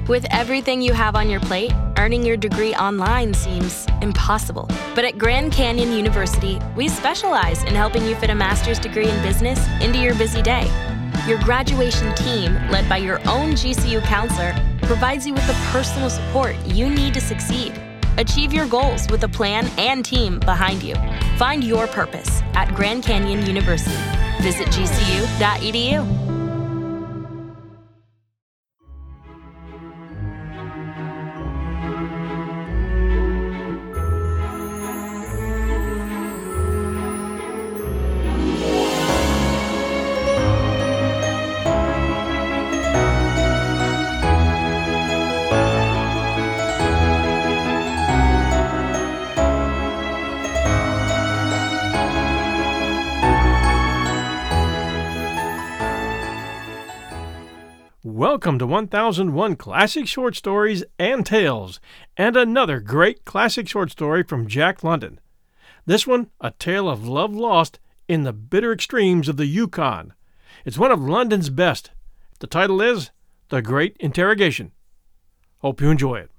With everything you have on your plate, earning your degree online seems impossible. But at Grand Canyon University, we specialize in helping you fit a master's degree in business into your busy day. Your graduation team, led by your own GCU counselor, provides you with the personal support you need to succeed. Achieve your goals with a plan and team behind you. Find your purpose at Grand Canyon University. Visit gcu.edu. Welcome to 1001 Classic Short Stories and Tales, and another great classic short story from Jack London. This one, a tale of love lost in the bitter extremes of the Yukon. It's one of London's best. The title is The Great Interrogation. Hope you enjoy it.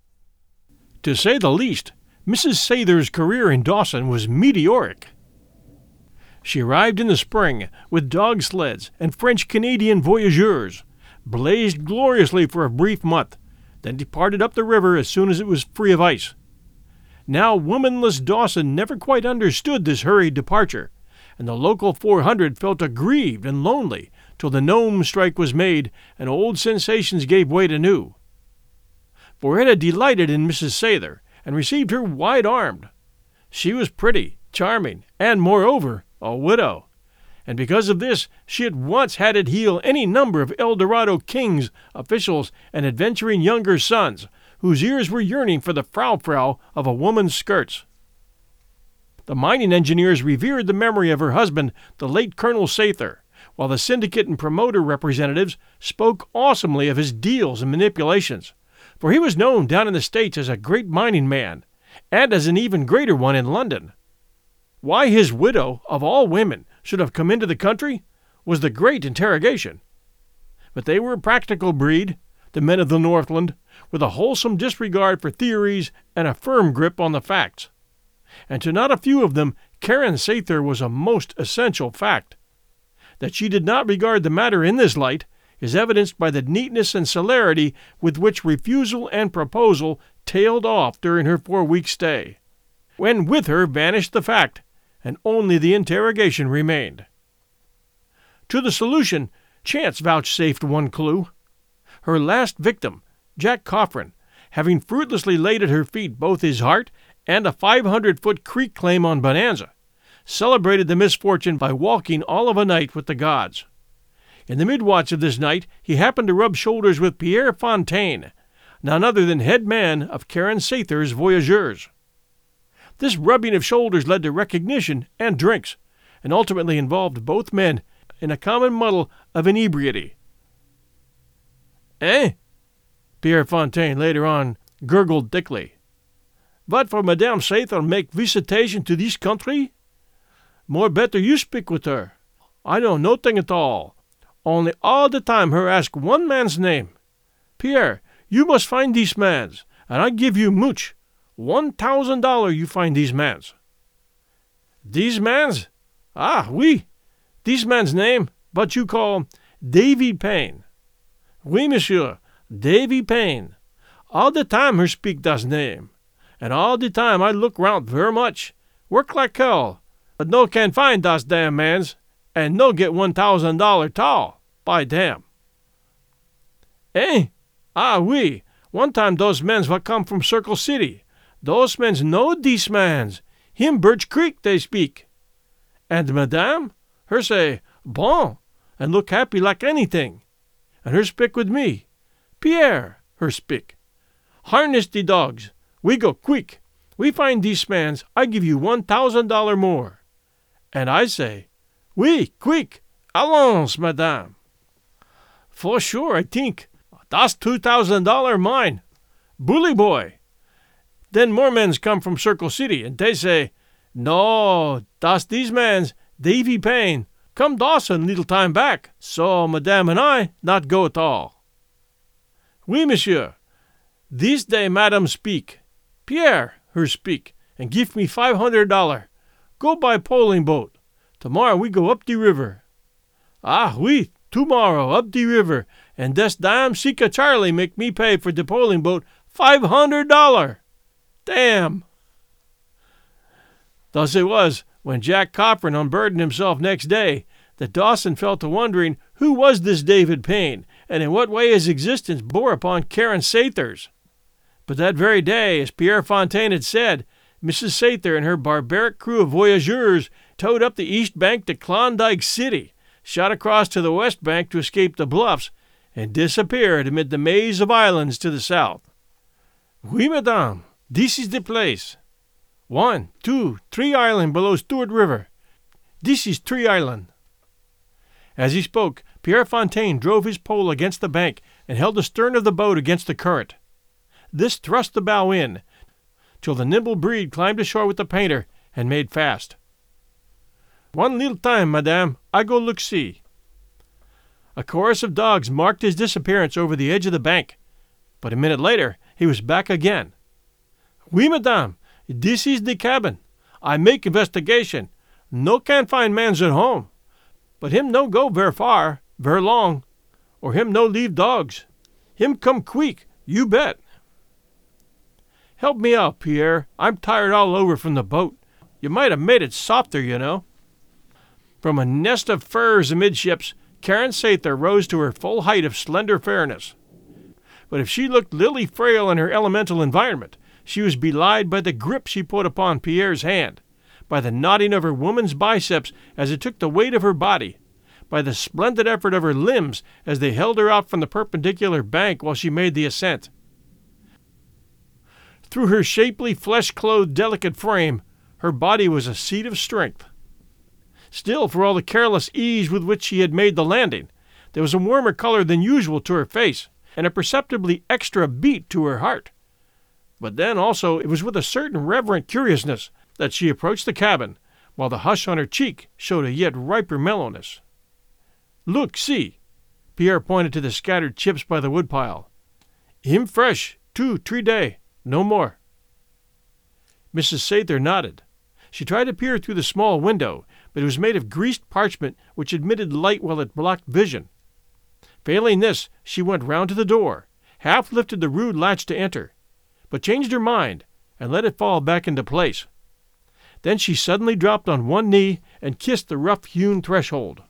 To say the least, Mrs. Sather's career in Dawson was meteoric. She arrived in the spring with dog sleds and French-Canadian voyageurs, blazed gloriously for a brief month, then departed up the river as soon as it was free of ice. Now womanless Dawson never quite understood this hurried departure, and the local 400 felt aggrieved and lonely till the Nome strike was made and old sensations gave way to new. For it had delighted in Mrs. Sather and received her wide-armed. She was pretty, charming, and, moreover, a widow. And because of this, she at once had at heel any number of El Dorado kings, officials, and adventuring younger sons, whose ears were yearning for the frou-frou of a woman's skirts. The mining engineers revered the memory of her husband, the late Colonel Sather, while the syndicate and promoter representatives spoke awesomely of his deals and manipulations, for he was known down in the States as a great mining man, and as an even greater one in London. Why his widow, of all women, should have come into the country was the great interrogation. But they were a practical breed, the men of the Northland, with a wholesome disregard for theories and a firm grip on the facts. And to not a few of them, Karen Sather was a most essential fact. That she did not regard the matter in this light is evidenced by the neatness and celerity with which refusal and proposal tailed off during her 4-week stay, when with her vanished the fact, and only the interrogation remained. To the solution, chance vouchsafed one clue. Her last victim, Jack Coffrin, having fruitlessly laid at her feet both his heart and a 500-foot creek claim on Bonanza, celebrated the misfortune by walking all of a night with the gods. In the mid-watch of this night, he happened to rub shoulders with Pierre Fontaine, none other than head man of Karen Sather's voyageurs. This rubbing of shoulders led to recognition and drinks, and ultimately involved both men in a common muddle of inebriety. "Eh?" Pierre Fontaine later on gurgled thickly. "What for Madame Sather make visitation to this country? More better you speak with her. I know nothing at all. Only all the time her ask one man's name. Pierre, you must find these mans, and I give you mooch. $1,000 you find these mans." "These mans? Ah, oui. These man's name, but you call Davy Payne." "Oui, monsieur, Davy Payne. All the time her speak das name, and all the time I look round ver much, work like hell, but no can find das damn mans, and no get $1,000 tall, by damn." "Eh? Ah, oui. One time those mens what come from Circle City. Those mens know these mans. Him Birch Creek they speak. And madame, her say, bon, and look happy like anything. And her speak with me. Pierre, her speak. Harness the dogs. We go quick. We find these mans. I give you $1,000 more. And I say, oui, quick. Allons, madame. For sure, I think. Das $2,000 mine. Bully boy. Then more mens come from Circle City, and they say, no, das these mens, Davy Payne, come Dawson little time back, so madame and I not go at all. Oui, monsieur. This day madame speak. Pierre, her speak, and give me $500. Go by poling boat. Tomorrow we go up the river. Ah, oui, tomorrow up the river, and this damn Sika Charlie make me pay for the poling boat $500. Damn. Thus it was, when Jack Cochran unburdened himself next day, that Dawson fell to wondering who was this David Payne, and in what way his existence bore upon Karen Sather's. But that very day, as Pierre Fontaine had said, Mrs. Sather and her barbaric crew of voyageurs towed up the east bank to Klondike City, shot across to the west bank to escape the bluffs, and disappeared amid the maze of islands to the south. Oui, madame, this is the place. 1, 2, 3 island below Stewart River. This is 3 island. As he spoke, Pierre Fontaine drove his pole against the bank and held the stern of the boat against the current. This thrust the bow in, till the nimble breed climbed ashore with the painter and made fast. 1 little time, madame, I go look see. A chorus of dogs marked his disappearance over the edge of the bank, but a minute later he was back again. Oui, madame, this is the cabin. I make investigation. No can find mans at home. But him no go ver far, ver long, or him no leave dogs. Him come quick, you bet. Help me out, Pierre. I'm tired all over from the boat. You might have made it softer, you know. From a nest of firs amidships, Karen Sather rose to her full height of slender fairness. But if she looked lily frail in her elemental environment, she was belied by the grip she put upon Pierre's hand, by the knotting of her woman's biceps as it took the weight of her body, by the splendid effort of her limbs as they held her out from the perpendicular bank while she made the ascent. Through her shapely, flesh-clothed, delicate frame, her body was a seat of strength. Still, for all the careless ease with which she had made the landing, there was a warmer color than usual to her face, and a perceptibly extra beat to her heart. But then, also, it was with a certain reverent curiousness that she approached the cabin, while the hush on her cheek showed a yet riper mellowness. Look, see! Pierre pointed to the scattered chips by the woodpile. Him fresh, 2, 3 day, no more. Mrs. Sather nodded. She tried to peer through the small window, but it was made of greased parchment which admitted light while it blocked vision. Failing this, she went round to the door, half lifted the rude latch to enter, but changed her mind and let it fall back into place. Then she suddenly dropped on one knee and kissed the rough-hewn threshold.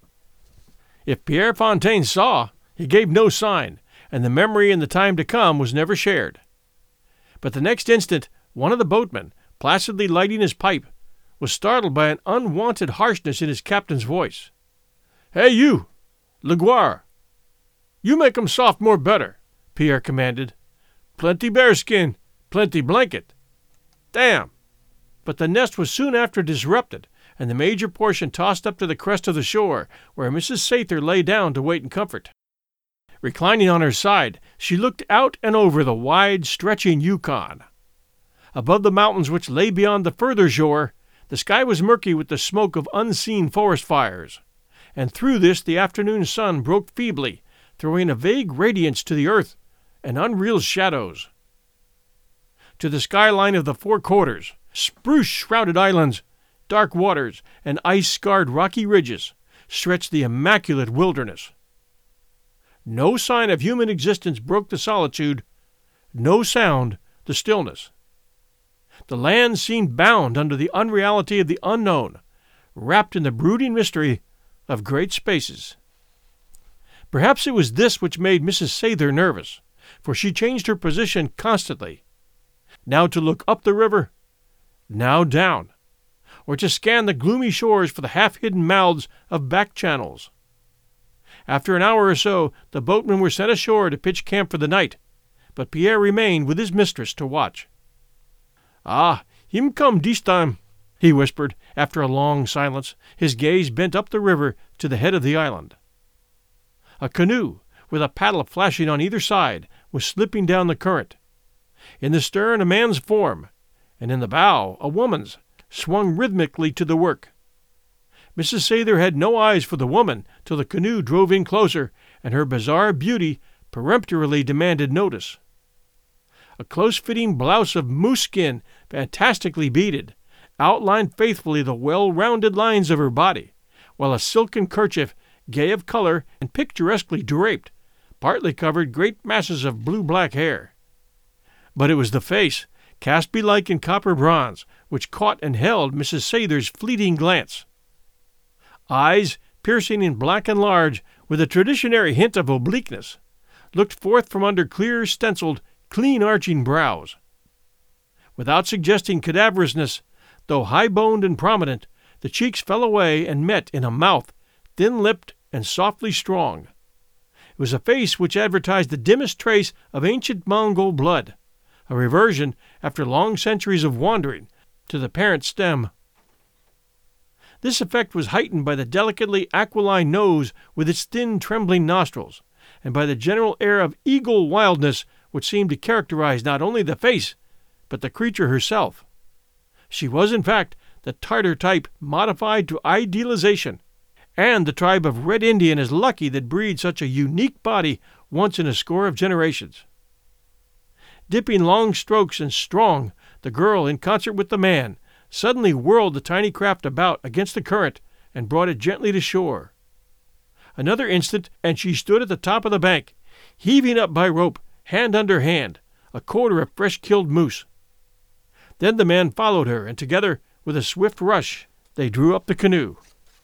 If Pierre Fontaine saw, he gave no sign, and the memory in the time to come was never shared. But the next instant, one of the boatmen, placidly lighting his pipe, was startled by an unwonted harshness in his captain's voice. Hey, you! Laguerre! You make 'em soft more better, Pierre commanded. Plenty bearskin, plenty blanket. Damn! But the nest was soon after disrupted, and the major portion tossed up to the crest of the shore, where Mrs. Sather lay down to wait in comfort. Reclining on her side, she looked out and over the wide, stretching Yukon. Above the mountains which lay beyond the further shore, the sky was murky with the smoke of unseen forest fires, and through this the afternoon sun broke feebly, throwing a vague radiance to the earth and unreal shadows. To the skyline of the 4 quarters, spruce-shrouded islands, dark waters, and ice-scarred rocky ridges stretched the immaculate wilderness. No sign of human existence broke the solitude, no sound the stillness. The land seemed bound under the unreality of the unknown, wrapped in the brooding mystery of great spaces. Perhaps it was this which made Mrs. Sather nervous, for she changed her position constantly, now to look up the river, now down, or to scan the gloomy shores for the half-hidden mouths of back channels. After an hour or so, the boatmen were sent ashore to pitch camp for the night, but Pierre remained with his mistress to watch. Ah, him come dis time, he whispered, after a long silence, his gaze bent up the river to the head of the island. A canoe, with a paddle flashing on either side, was slipping down the current. In the stern a man's form, and in the bow a woman's, swung rhythmically to the work. Mrs. Sather had no eyes for the woman till the canoe drove in closer, and her bizarre beauty peremptorily demanded notice. A close-fitting blouse of moose skin, fantastically beaded, outlined faithfully the well-rounded lines of her body, while a silken kerchief, gay of color and picturesquely draped, partly covered great masses of blue-black hair. But it was the face, cast belike in copper bronze, which caught and held Mrs. Sather's fleeting glance. Eyes, piercing and black and large, with a traditionary hint of obliqueness, looked forth from under clear, stenciled, clean-arching brows. Without suggesting cadaverousness, though high-boned and prominent, the cheeks fell away and met in a mouth, thin-lipped and softly strong. It was a face which advertised the dimmest trace of ancient Mongol blood, a reversion, after long centuries of wandering, to the parent stem. This effect was heightened by the delicately aquiline nose with its thin, trembling nostrils, and by the general air of eagle wildness which seemed to characterize not only the face, but the creature herself. She was, in fact, the Tartar type modified to idealization, and the tribe of Red Indian is lucky that breeds such a unique body once in a score of generations. Dipping long strokes and strong, the girl, in concert with the man, suddenly whirled the tiny craft about against the current and brought it gently to shore. Another instant, and she stood at the top of the bank, heaving up by rope, hand under hand, a quarter of fresh-killed moose. Then the man followed her, and together, with a swift rush, they drew up the canoe.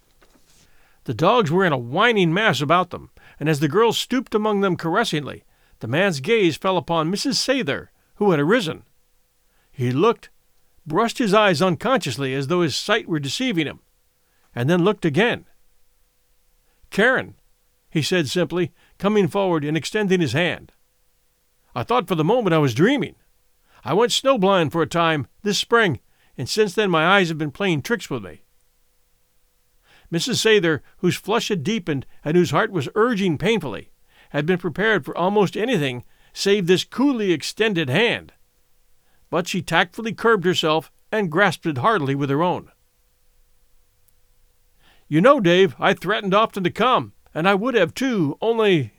The dogs were in a whining mass about them, and as the girl stooped among them caressingly, the man's gaze fell upon Mrs. Sather, who had arisen. He looked, brushed his eyes unconsciously as though his sight were deceiving him, and then looked again. "Karen," he said simply, coming forward and extending his hand. "I thought for the moment I was dreaming. I went snowblind for a time this spring, and since then my eyes have been playing tricks with me." Mrs. Sather, whose flush had deepened and whose heart was urging painfully, had been prepared for almost anything save this coolly extended hand. But she tactfully curbed herself and grasped it heartily with her own. "You know, Dave, I threatened often to come, and I would have too, only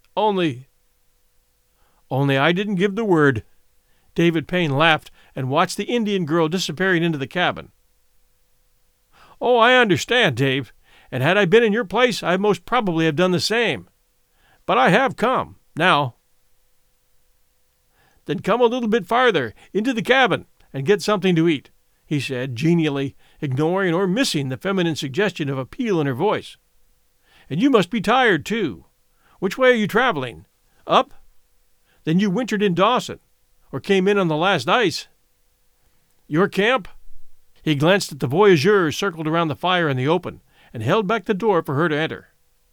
I didn't give the word." David Payne laughed and watched the Indian girl disappearing into the cabin. "Oh, I understand, Dave, and had I been in your place, I most probably have done the same. But I have come, now." "Then come a little bit farther, into the cabin, and get something to eat," he said, genially, ignoring or missing the feminine suggestion of appeal in her voice. "And you must be tired, too. Which way are you traveling? Up? Then you wintered in Dawson, or came in on the last ice. Your camp?" He glanced at the voyageurs circled around the fire in the open, and held back the door for her to enter.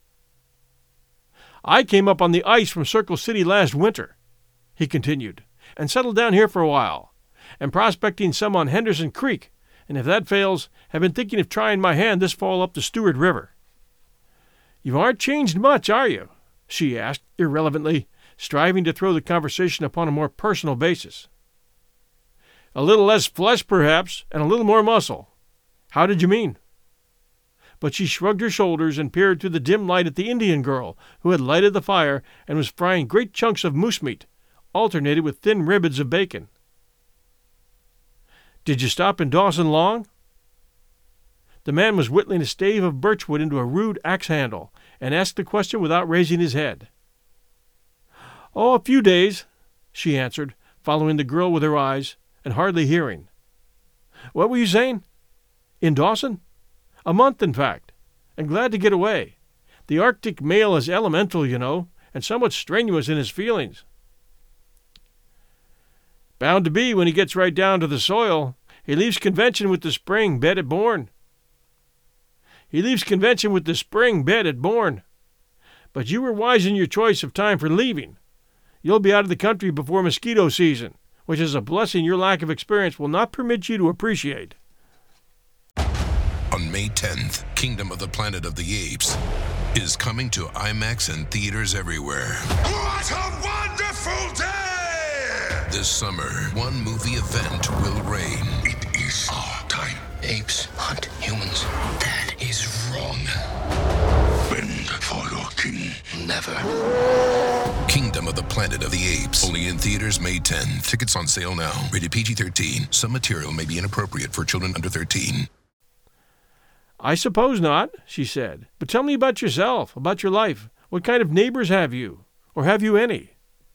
"I came up on the ice from Circle City last winter," he continued, "and settled down here for a while, and prospecting some on Henderson Creek, and if that fails, have been thinking of trying my hand this fall up the Stewart River." "You aren't changed much, are you?" she asked, irrelevantly, striving to throw the conversation upon a more personal basis. "A little less flesh, perhaps, and a little more muscle. How did you mean?" But she shrugged her shoulders and peered through the dim light at the Indian girl, who had lighted the fire and was frying great chunks of moose meat, alternated with thin ribbons of bacon. "Did you stop in Dawson long?" The man was whittling a stave of birchwood into a rude axe handle, and asked the question without raising his head. "Oh, a few days," she answered, following the girl with her eyes, and hardly hearing. "What were you saying? In Dawson? A month, in fact, and glad to get away. The Arctic male is elemental, you know, and somewhat strenuous in his feelings." "Bound to be when he gets right down to the soil. He leaves convention with the spring bed at Bourne. But you were wise in your choice of time for leaving. You'll be out of the country before mosquito season, which is a blessing your lack of experience will not permit you to appreciate." On May 10th, Kingdom of the Planet of the Apes is coming to IMAX and theaters everywhere. What a wonderful day! This summer, one movie event will reign. It is our time. Apes hunt humans. That is wrong. Bend for your king. Never. Kingdom of the Planet of the Apes. Only in theaters May 10th. Tickets on sale now. Rated PG-13. Some material may be inappropriate for children under 13. I suppose not, she said. But tell me about yourself, about your life. What kind of neighbors have you? Or have you any?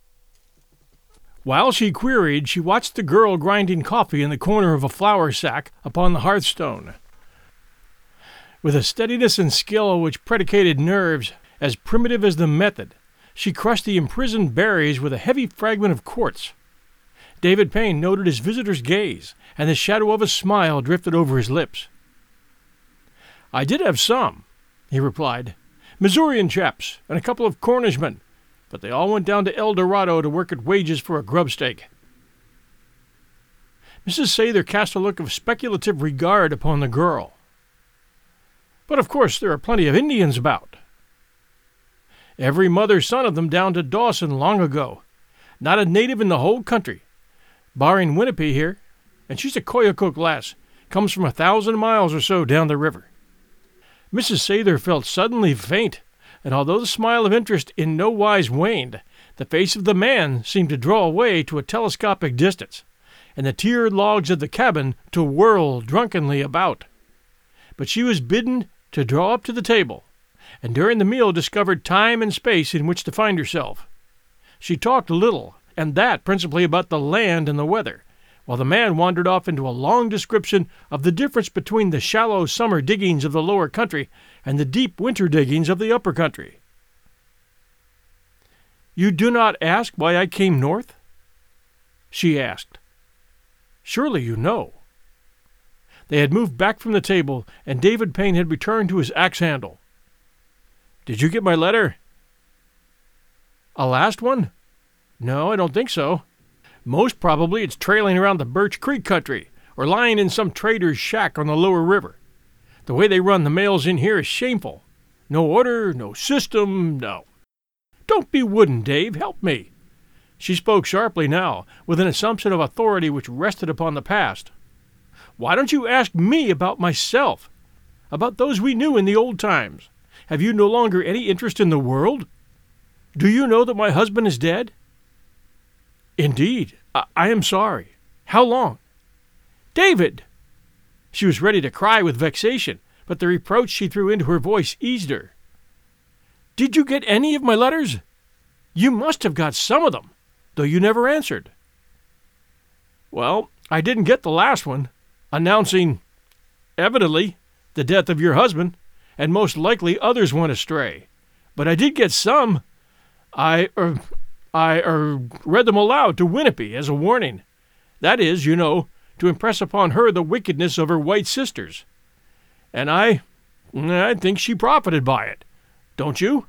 While she queried, she watched the girl grinding coffee in the corner of a flour sack upon the hearthstone. With a steadiness and skill which predicated nerves as primitive as the method, she crushed the imprisoned berries with a heavy fragment of quartz. David Payne noted his visitor's gaze, and the shadow of a smile drifted over his lips. "I did have some," he replied. "Missourian chaps, and a couple of Cornishmen, but they all went down to El Dorado to work at wages for a grubstake." Mrs. Sather cast a look of speculative regard upon the girl. "But of course there are plenty of Indians about." "Every mother's son of them down to Dawson long ago. Not a native in the whole country, barring Winnipie here, and she's a Koyukuk lass, comes from 1,000 miles or so down the river." Mrs. Sather felt suddenly faint, and although the smile of interest in no wise waned, the face of the man seemed to draw away to a telescopic distance, and the tiered logs of the cabin to whirl drunkenly about. But she was bidden to draw up to the table, and during the meal discovered time and space in which to find herself. She talked little, and that principally about the land and the weather, while the man wandered off into a long description of the difference between the shallow summer diggings of the lower country and the deep winter diggings of the upper country. "You do not ask why I came north?" she asked. "Surely you know." They had moved back from the table, and David Payne had returned to his axe handle. "Did you get my letter?" "A last one? No, I don't think so. Most probably it's trailing around the Birch Creek country, or lying in some trader's shack on the lower river. The way they run the mails in here is shameful. No order, no system, no. Don't be wooden, Dave, help me." She spoke sharply now, with an assumption of authority which rested upon the past. "Why don't you ask me about myself? About those we knew in the old times? Have you no longer any interest in the world? Do you know that my husband is dead?" "Indeed, I am sorry. How long?" "David!" She was ready to cry with vexation, but the reproach she threw into her voice eased her. "Did you get any of my letters? You must have got some of them, though you never answered." "Well, I didn't get the last one, announcing, evidently, the death of your husband, and most likely others went astray. But I did get some. I read them aloud to Winnipie as a warning. That is, you know, to impress upon her the wickedness of her white sisters. And I think she profited by it. Don't you?"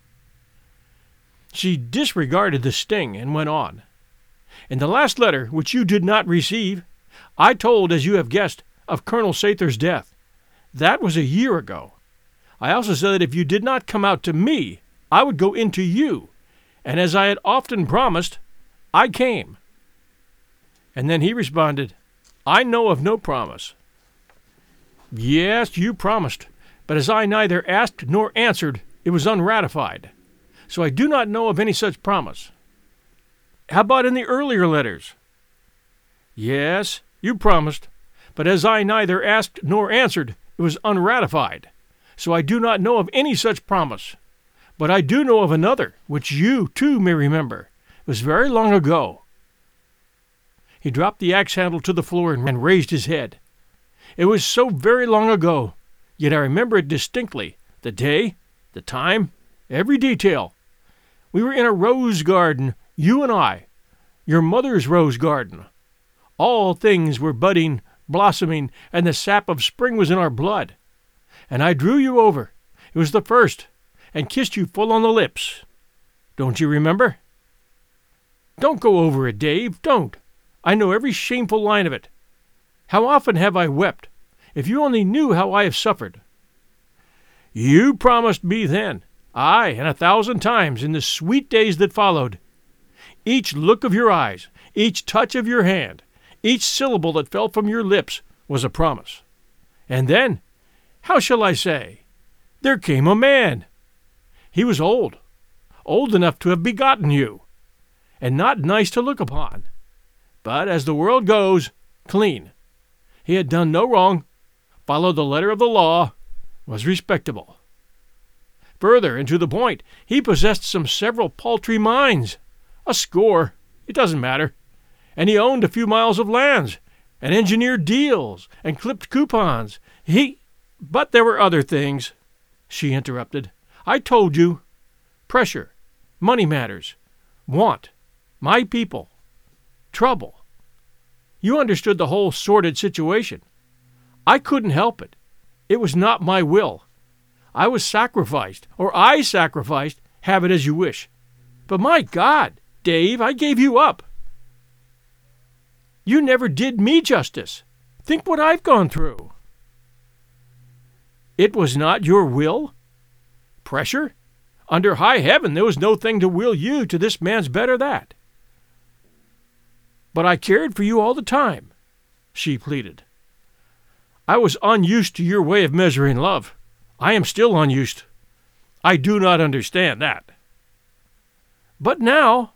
She disregarded the sting and went on. "In the last letter, which you did not receive, I told, as you have guessed, of Colonel Sather's death. That was a year ago. I also said that if you did not come out to me, I would go into you. And as I had often promised, I came." And then he responded, "I know of no promise." "Yes, you promised, but as I neither asked nor answered, it was unratified. So I do not know of any such promise." "How about in the earlier letters?" "Yes, you promised, but as I neither asked nor answered, it was unratified. So I do not know of any such promise. But I do know of another, which you, too, may remember. It was very long ago." He dropped the axe handle to the floor and raised his head. "It was so very long ago, yet I remember it distinctly, the day, the time, every detail. We were in a rose garden, you and I, your mother's rose garden. All things were budding, blossoming, and the sap of spring was in our blood. And I drew you over. It was the first, and kissed you full on the lips. Don't you remember?" "Don't go over it, Dave, don't. I know every shameful line of it. How often have I wept? If you only knew how I have suffered." "You promised me then, aye, and 1,000 times in the sweet days that followed. Each look of your eyes, each touch of your hand, each syllable that fell from your lips was a promise. And then, how shall I say, there came a man. He was old enough to have begotten you, and not nice to look upon. But as the world goes, clean. He had done no wrong, followed the letter of the law, was respectable. Further, and to the point, he possessed several paltry mines, a score, it doesn't matter, and he owned a few miles of lands, and engineered deals, and clipped coupons. But there were other things, she interrupted. I told you. Pressure, money matters, want, my people, trouble. You understood the whole sordid situation. I couldn't help it. It was not my will. I sacrificed, have it as you wish. But my God, Dave, I gave you up. You never did me justice. Think what I've gone through. It was not your will? Pressure? Under high heaven there was no thing to will you to this man's better that. But I cared for you all the time, she pleaded. I was unused to your way of measuring love. I am still unused. I do not understand that. But now,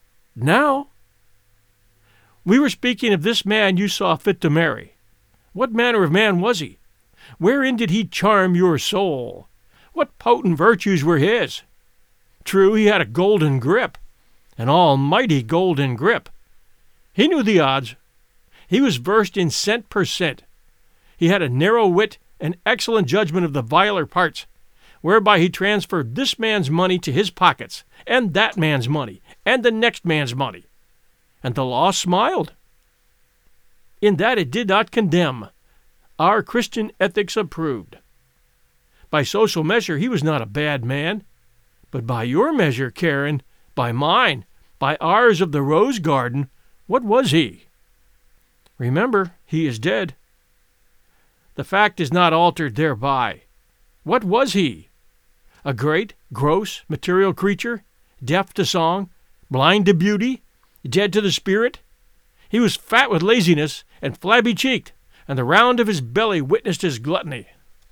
we were speaking of this man you saw fit to marry. What manner of man was he? Wherein did he charm your soul? What potent virtues were his? True, he had a golden grip, an almighty golden grip. He knew the odds. He was versed in cent per cent. He had a narrow wit and excellent judgment of the viler parts, whereby he transferred this man's money to his pockets, and that man's money, and the next man's money. And the law smiled. In that it did not condemn. Our Christian ethics approved. By social measure, he was not a bad man. But by your measure, Karen, by mine, by ours of the Rose Garden, what was he? Remember, he is dead. The fact is not altered thereby. What was he? A great, gross, material creature, deaf to song, blind to beauty, dead to the spirit? He was fat with laziness and flabby-cheeked, and the round of his belly witnessed his gluttony.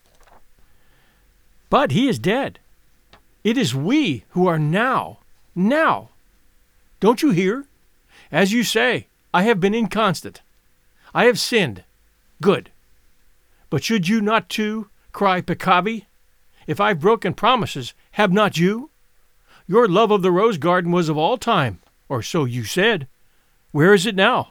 But he is dead. It is we who are now. Don't you hear? As you say, I have been inconstant. I have sinned. Good. But should you not too cry peccavi? If I've broken promises, have not you? Your love of the rose garden was of all time, or so you said. Where is it now?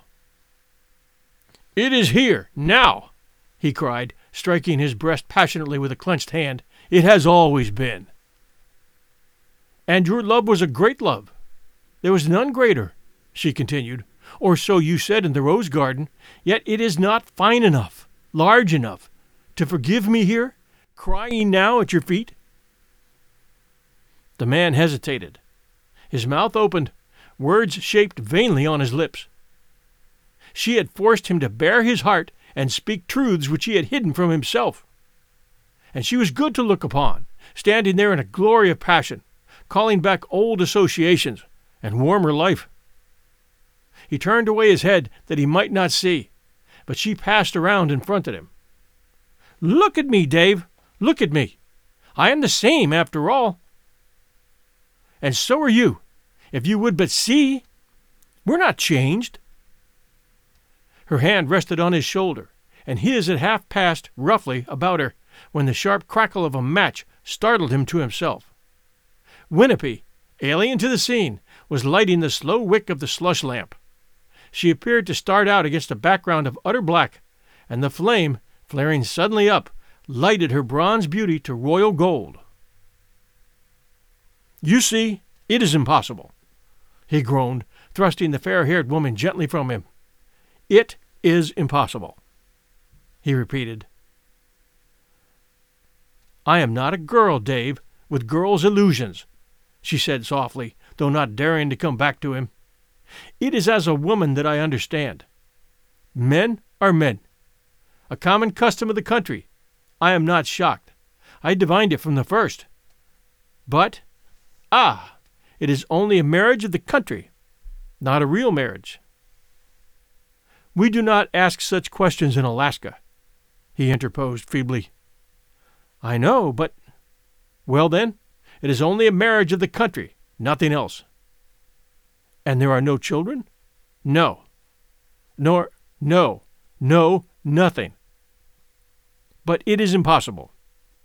It is here, now, he cried, striking his breast passionately with a clenched hand. It has always been. And your love was a great love. There was none greater, she continued, or so you said in the rose garden, yet it is not fine enough, large enough, to forgive me here, crying now at your feet. The man hesitated. His mouth opened, words shaped vainly on his lips. She had forced him to bare his heart and speak truths which he had hidden from himself. And she was good to look upon, standing there in a glory of passion, calling back old associations and warmer life. He turned away his head that he might not see, but she passed around and fronted him. Look at me, Dave. Look at me. I am the same after all. And so are you, if you would but see. We're not changed. Her hand rested on his shoulder, and his had half passed roughly about her when the sharp crackle of a match startled him to himself. Winnipie, alien to the scene, was lighting the slow wick of the slush lamp. She appeared to start out against a background of utter black, and the flame, flaring suddenly up, lighted her bronze beauty to royal gold. You see, it is impossible, he groaned, thrusting the fair-haired woman gently from him. It is impossible, he repeated. I am not a girl, Dave, with girl's illusions, she said softly, though not daring to come back to him. It is as a woman that I understand. Men are men. A common custom of the country. I am not shocked. I divined it from the first. But, it is only a marriage of the country, not a real marriage. We do not ask such questions in Alaska, he interposed feebly. I know, but... Well then, It is only a marriage of the country, nothing else. And there are no children? No. No, nothing. But it is impossible.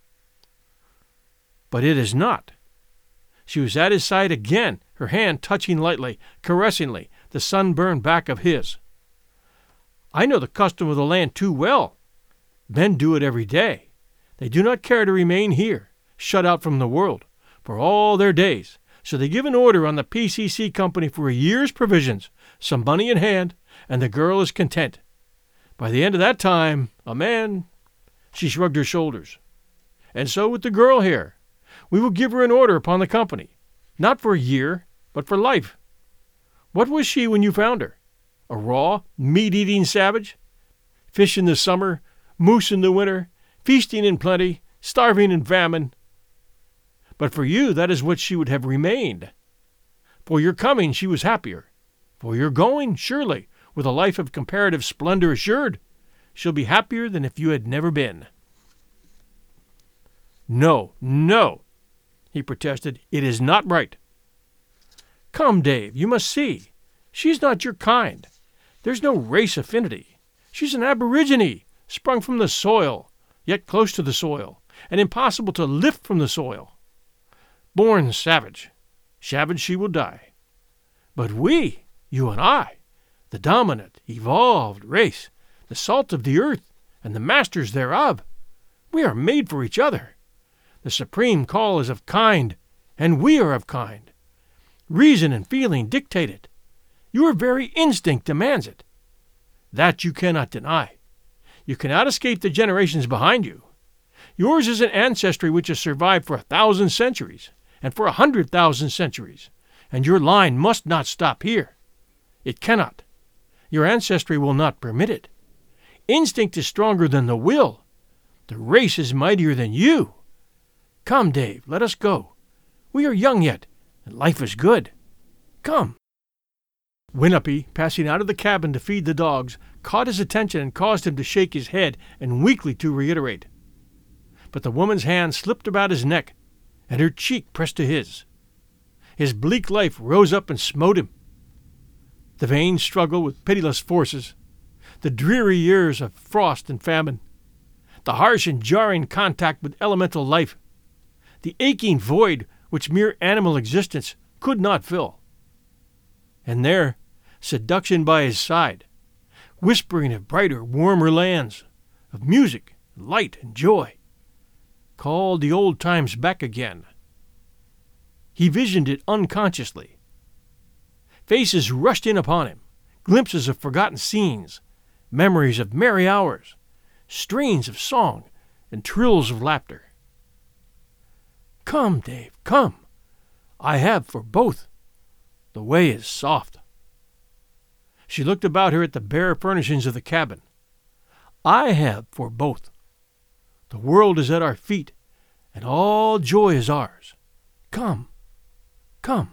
But it is not. She was at his side again, her hand touching lightly, caressingly, the sunburned back of his. I know the custom of the land too well. Men do it every day. They do not care to remain here, shut out from the world, for all their days. So they give an order on the PCC company for a year's provisions, some money in hand, and the girl is content. By the end of that time, a man... She shrugged her shoulders. And so with the girl here. We will give her an order upon the company, not for a year, but for life. What was she when you found her? A raw, meat-eating savage? Fish in the summer, moose in the winter, feasting in plenty, starving in famine. But for you, that is what she would have remained. For your coming, she was happier. For your going, surely, with a life of comparative splendor assured, she'll be happier than if you had never been. No, he protested. It is not right. Come, Dave, you must see. She's not your kind. There's no race affinity. She's an aborigine, sprung from the soil, yet close to the soil, and impossible to lift from the soil. Born savage, savage she will die. But we, you and I, the dominant, evolved race, the salt of the earth, and the masters thereof, we are made for each other. The supreme call is of kind, and we are of kind. Reason and feeling dictate it. Your very instinct demands it. That you cannot deny. You cannot escape the generations behind you. Yours is an ancestry which has survived for 1,000 centuries, and for 100,000 centuries, and your line must not stop here. It cannot. Your ancestry will not permit it. Instinct is stronger than the will. The race is mightier than you. Come, Dave, let us go. We are young yet, and life is good. Come. Winnipie, passing out of the cabin to feed the dogs, caught his attention and caused him to shake his head and weakly to reiterate. But the woman's hand slipped about his neck, and her cheek pressed to his. His bleak life rose up and smote him. The vain struggle with pitiless forces, the dreary years of frost and famine, the harsh and jarring contact with elemental life, the aching void which mere animal existence could not fill. And there, seduction by his side, whispering of brighter, warmer lands, of music, light, and joy, called the old times back again. He visioned it unconsciously. Faces rushed in upon him, glimpses of forgotten scenes, memories of merry hours, strains of song, and trills of laughter. Come, Dave, come. I have for both. The way is soft. She looked about her at the bare furnishings of the cabin. I have for both. The world is at our feet, and all joy is ours. Come, come.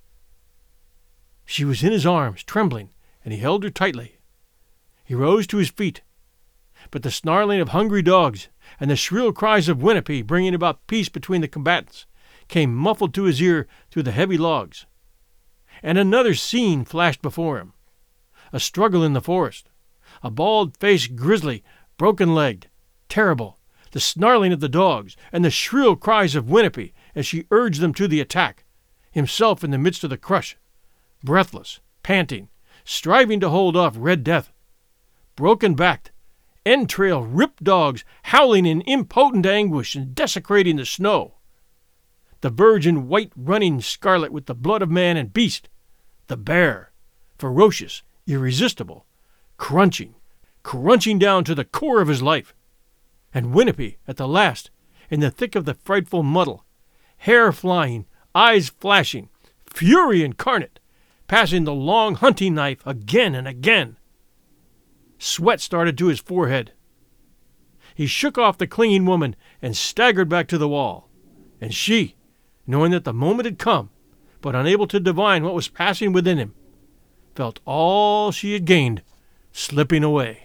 She was in his arms, trembling, and he held her tightly. He rose to his feet, but the snarling of hungry dogs and the shrill cries of Winnipie, bringing about peace between the combatants, came muffled to his ear through the heavy logs. And another scene flashed before him. A struggle in the forest. A bald-faced grizzly, broken-legged, terrible, the snarling of the dogs, and the shrill cries of Winnipie as she urged them to the attack, himself in the midst of the crush, breathless, panting, striving to hold off Red Death. Broken-backed, entrail-ripped dogs howling in impotent anguish and desecrating the snow. The virgin white running scarlet with the blood of man and beast. The bear, ferocious, irresistible, crunching down to the core of his life. And Winnipie, at the last, in the thick of the frightful muddle, hair flying, eyes flashing, fury incarnate, passing the long hunting knife again and again. Sweat started to his forehead. He shook off the clinging woman and staggered back to the wall. And she, knowing that the moment had come, but unable to divine what was passing within him, felt all she had gained slipping away.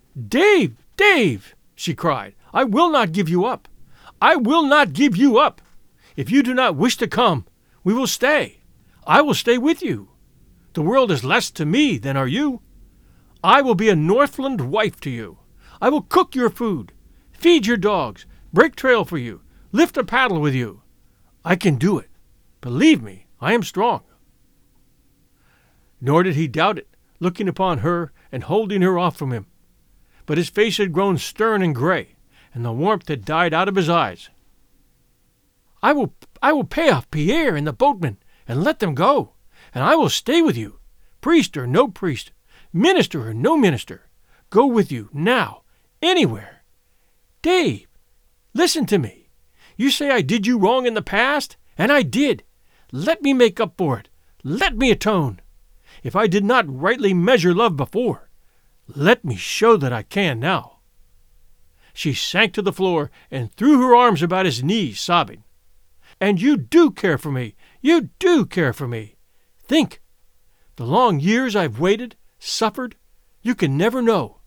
"Dave! Dave!" she cried. "I will not give you up! I will not give you up!" If you do not wish to come, we will stay. I will stay with you. The world is less to me than are you. I will be a Northland wife to you. I will cook your food, feed your dogs, break trail for you, lift a paddle with you. I can do it. Believe me, I am strong." Nor did he doubt it, looking upon her and holding her off from him. But his face had grown stern and gray, and the warmth had died out of his eyes. I will pay off Pierre and the boatman and let them go, and I will stay with you, priest or no priest, minister or no minister, go with you now, anywhere. Dave, listen to me. You say I did you wrong in the past, and I did. Let me make up for it. Let me atone. If I did not rightly measure love before, let me show that I can now." She sank to the floor and threw her arms about his knees, sobbing. "And you do care for me. You do care for me. Think. The long years I've waited, suffered, you can never know."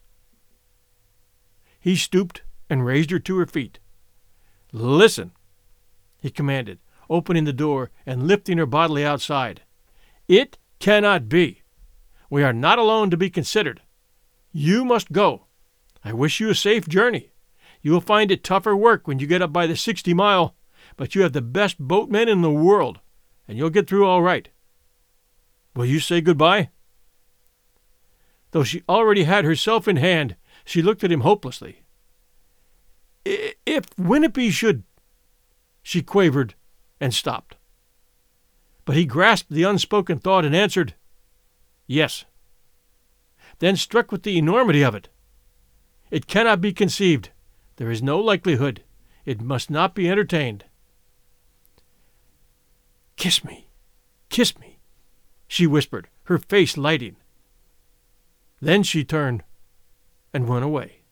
He stooped and raised her to her feet. "Listen," he commanded, opening the door and lifting her bodily outside. "It cannot be. We are not alone to be considered. You must go. I wish you a safe journey. You will find it tougher work when you get up by the 60 Mile, but you have the best boatmen in the world, and you'll get through all right. Will you say goodbye?" Though she already had herself in hand, she looked at him hopelessly. "If Winnipie should—" she quavered and stopped. But he grasped the unspoken thought and answered, "Yes." Then, struck with the enormity of it, "It cannot be conceived. There is no likelihood. It must not be entertained." "Kiss me, kiss me," she whispered, her face lighting. Then she turned and went away.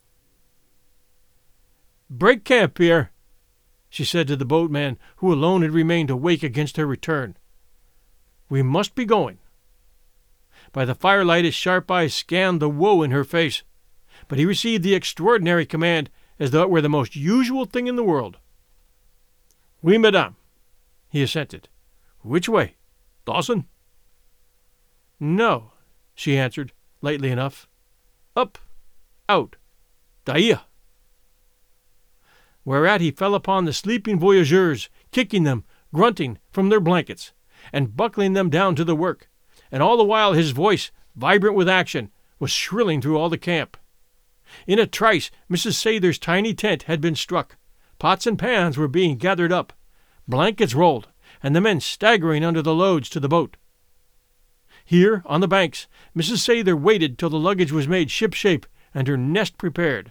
"Break camp, Pierre," she said to the boatman, who alone had remained awake against her return. "We must be going." By the firelight his sharp eyes scanned the woe in her face, but he received the extraordinary command as though it were the most usual thing in the world. "Oui, madame," he assented. "Which way? Dawson?" "No," she answered, lightly enough. "Up, out, Daia." Whereat he fell upon the sleeping voyageurs, kicking them, grunting, from their blankets, and buckling them down to the work, and all the while his voice, vibrant with action, was shrilling through all the camp. In a trice Mrs. Sather's tiny tent had been struck, pots and pans were being gathered up, blankets rolled, and the men staggering under the loads to the boat. Here, on the banks, Mrs. Sather waited till the luggage was made ship-shape and her nest prepared.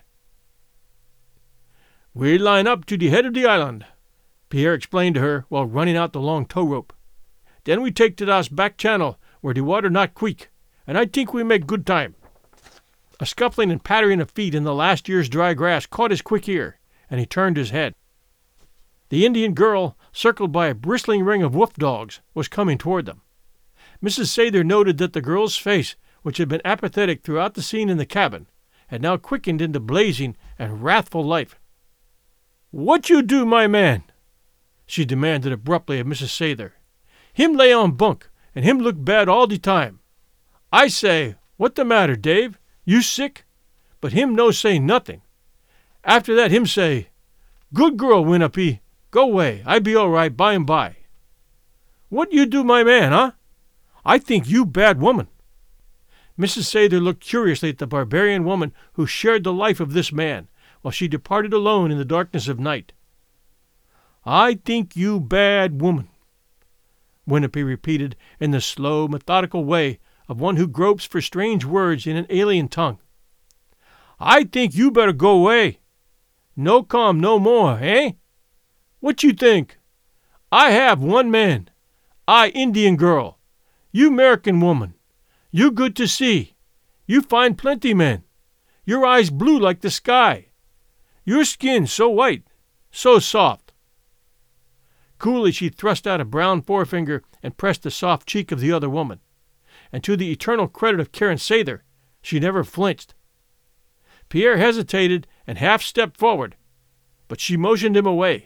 "We'll line up to the head of the island," Pierre explained to her while running out the long tow-rope. "Then we take to das back channel, where the water not quick, and I think we make good time." A scuffling and pattering of feet in the last year's dry grass caught his quick ear, and he turned his head. The Indian girl, circled by a bristling ring of wolf dogs, was coming toward them. Mrs. Sather noted that the girl's face, which had been apathetic throughout the scene in the cabin, had now quickened into blazing and wrathful life. "What you do, my man?" she demanded abruptly of Mrs. Sather. "Him lay on bunk, and him look bad all the time. I say, what the matter, Dave? You sick?" But him no say nothing. After that him say, "Good girl, Winnipie. Go away. I be all right by and by." "What you do, my man, huh? I think you bad woman." Mrs. Sather looked curiously at the barbarian woman who shared the life of this man, while she departed alone in the darkness of night. "I think you bad woman," Winnipie repeated in the slow, methodical way of one who gropes for strange words in an alien tongue. "I think you better go away. No come no more, eh? What you think? I have one man. I Indian girl. You 'Merican woman. You good to see. You find plenty men. Your eyes blue like the sky. Your skin so white, so soft." Coolly she thrust out a brown forefinger and pressed the soft cheek of the other woman, and to the eternal credit of Karen Sather, she never flinched. Pierre hesitated and half stepped forward, but she motioned him away,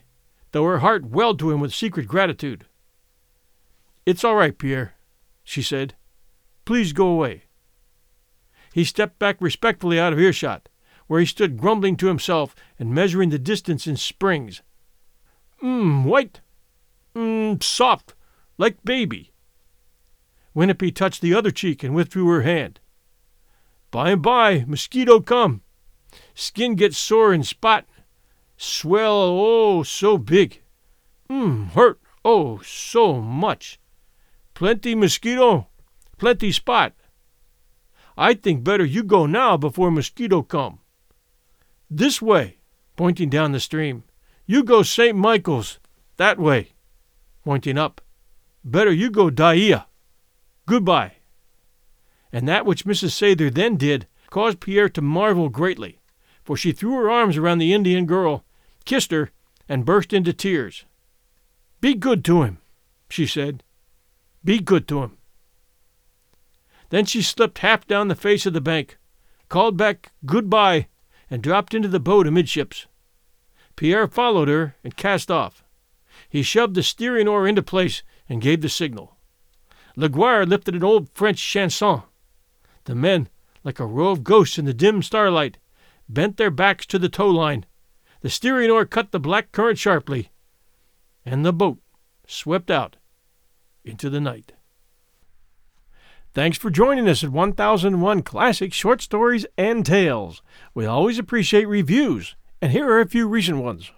though her heart welled to him with secret gratitude. "It's all right, Pierre," she said. "Please go away." He stepped back respectfully out of earshot, where he stood grumbling to himself and measuring the distance in springs. White. Soft, like baby." Winnipie touched the other cheek and withdrew her hand. "By and by, mosquito come. Skin get sore and spot. Swell, oh, so big. Hurt, oh, so much. Plenty mosquito, plenty spot. I think better you go now before mosquito come. This way," pointing down the stream. "You go St. Michael's, that way," pointing up. "Better you go Daia. Goodbye." And that which Mrs. Sather then did caused Pierre to marvel greatly, for she threw her arms around the Indian girl, kissed her, and burst into tears. "Be good to him," she said. "Be good to him." Then she slipped half down the face of the bank, called back "Goodbye," and dropped into the boat amidships. Pierre followed her and cast off. He shoved the steering oar into place and gave the signal. Laguerre lifted an old French chanson. The men, like a row of ghosts in the dim starlight, bent their backs to the tow line. The steering oar cut the black current sharply, and the boat swept out into the night. Thanks for joining us at 1001 Classic Short Stories and Tales. We always appreciate reviews, and here are a few recent ones.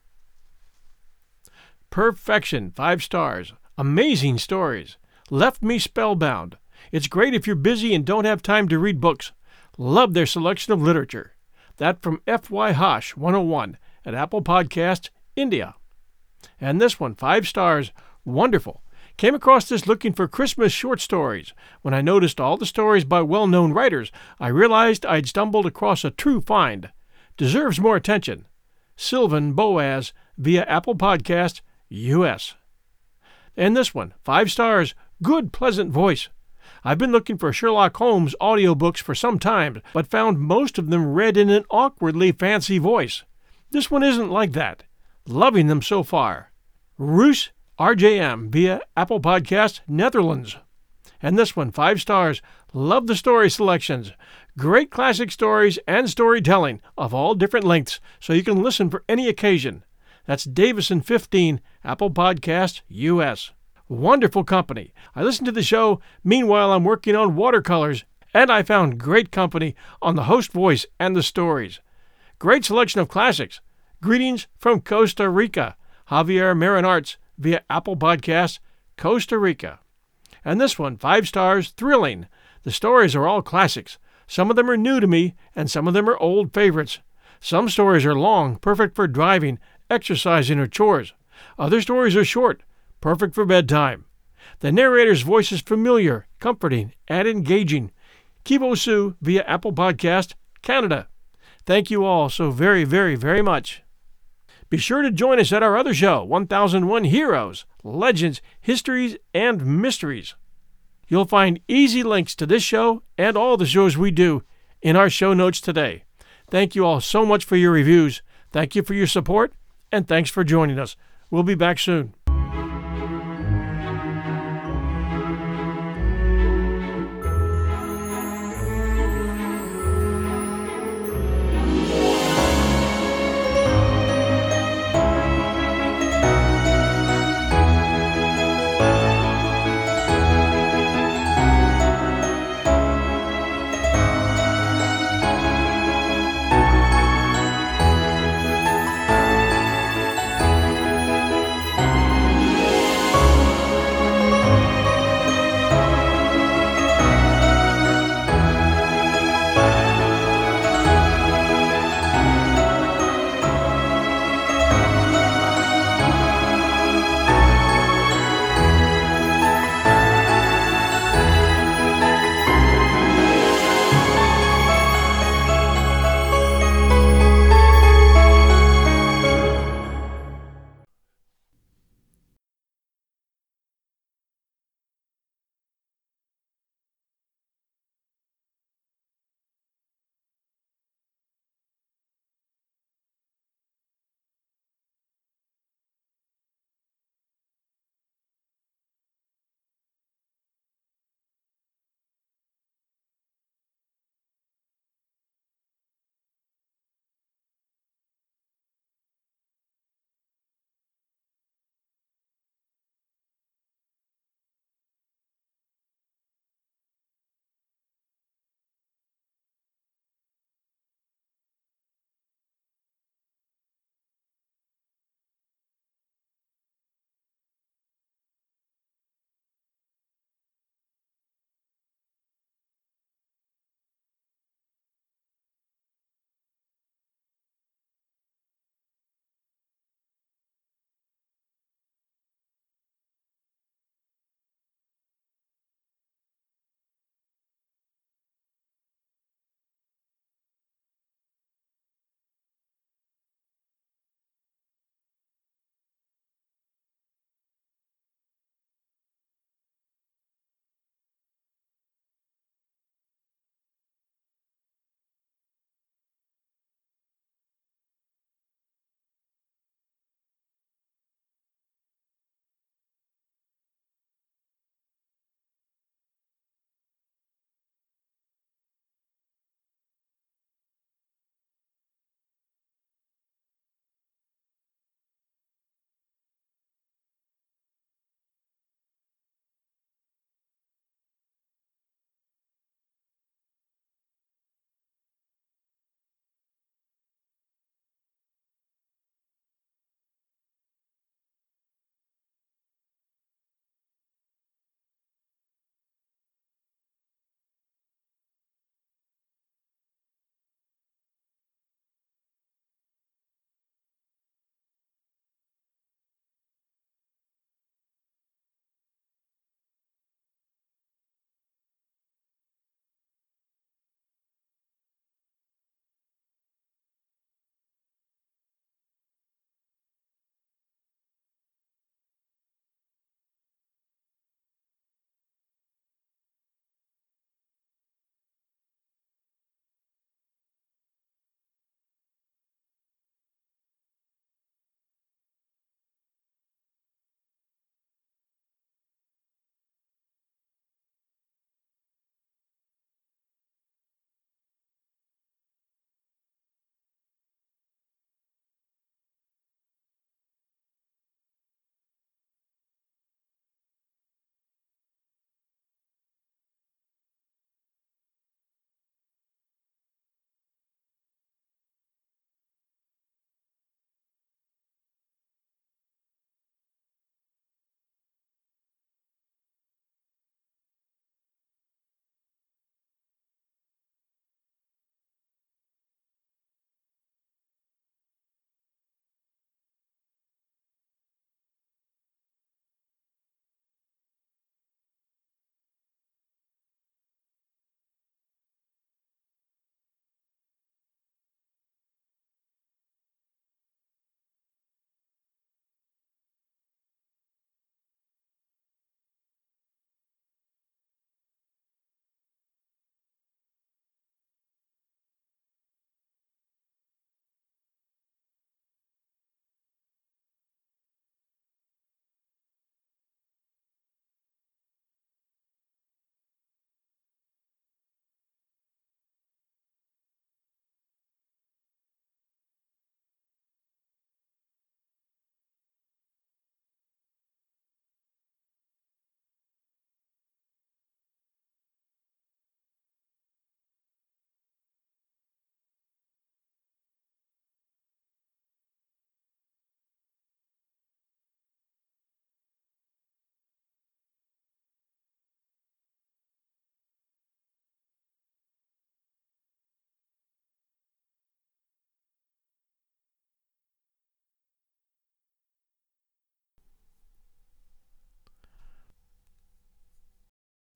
Perfection, 5 stars. Amazing stories. Left me spellbound. It's great if you're busy and don't have time to read books. Love their selection of literature. That from F.Y. Hosh 101 at Apple Podcasts, India. And this one, 5 stars. Wonderful. Came across this looking for Christmas short stories. When I noticed all the stories by well-known writers, I realized I'd stumbled across a true find. Deserves more attention. Sylvan Boaz via Apple Podcasts, U.S. And this one, 5 stars. Good, pleasant voice. I've been looking for Sherlock Holmes audiobooks for some time, but found most of them read in an awkwardly fancy voice. This one isn't like that. Loving them so far. Roos RJM via Apple Podcasts, Netherlands. And this one, 5 stars. Love the story selections. Great classic stories and storytelling of all different lengths, so you can listen for any occasion. That's Davison 15, Apple Podcasts, U.S. Wonderful company. I listen to the show, meanwhile I'm working on watercolors, and I found great company on the host voice and the stories. Great selection of classics. Greetings from Costa Rica. Javier Marinarts via Apple Podcasts, Costa Rica. And this one, 5 stars, thrilling. The stories are all classics. Some of them are new to me, and some of them are old favorites. Some stories are long, perfect for driving, exercising, or chores. Other stories are short, perfect for bedtime. The narrator's voice is familiar, comforting, and engaging. Kibo Su via Apple Podcast, Canada. Thank you all so very, very, very much. Be sure to join us at our other show, 1001 Heroes, Legends, Histories, and Mysteries. You'll find easy links to this show and all the shows we do in our show notes today. Thank you all so much for your reviews. Thank you for your support, and thanks for joining us. We'll be back soon.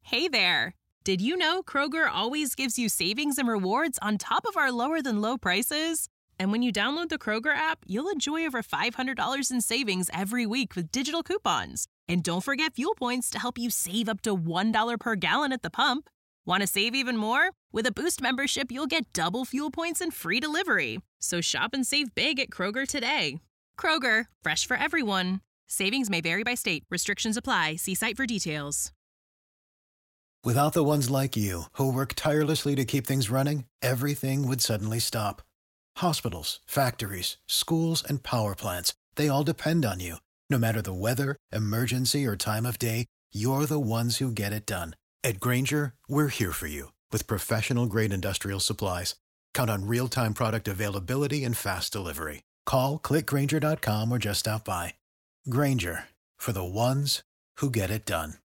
Hey there! Did you know Kroger always gives you savings and rewards on top of our lower-than-low prices? And when you download the Kroger app, you'll enjoy over $500 in savings every week with digital coupons. And don't forget fuel points to help you save up to $1 per gallon at the pump. Want to save even more? With a Boost membership, you'll get double fuel points and free delivery. So shop and save big at Kroger today. Kroger, fresh for everyone. Savings may vary by state. Restrictions apply. See site for details. Without the ones like you, who work tirelessly to keep things running, everything would suddenly stop. Hospitals, factories, schools, and power plants, they all depend on you. No matter the weather, emergency, or time of day, you're the ones who get it done. At Grainger, we're here for you with professional-grade industrial supplies. Count on real-time product availability and fast delivery. Call, click Grainger.com, or just stop by. Grainger, for the ones who get it done.